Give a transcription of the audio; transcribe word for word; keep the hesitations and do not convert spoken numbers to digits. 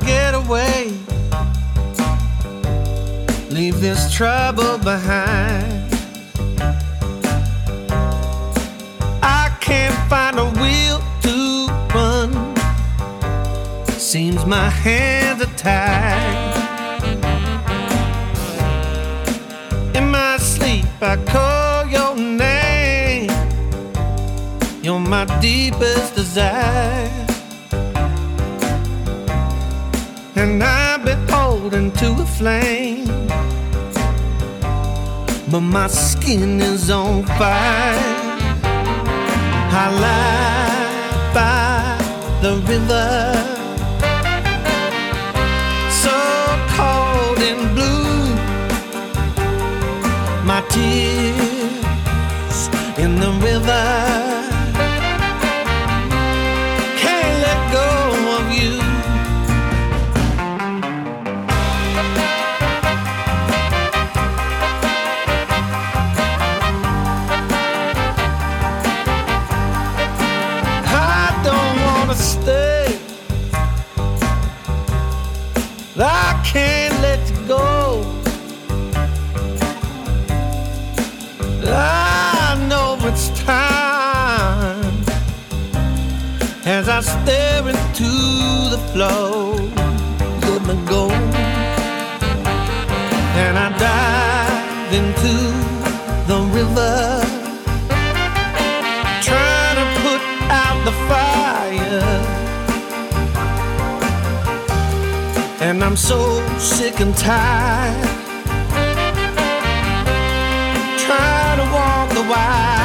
get away, leave this trouble behind. I can't find a will to run, seems my hands are tied. In my sleep I call your name, you're my deepest desire. And I've been holding to a flame, but my skin is on fire. I lie by the river, so cold and blue, my tears in the river. I can't let you go. I know it's time as I stare into the flow. Let me go, and I dive into the river, trying to put out the fire. And I'm so sick and tired, trying to walk the wire.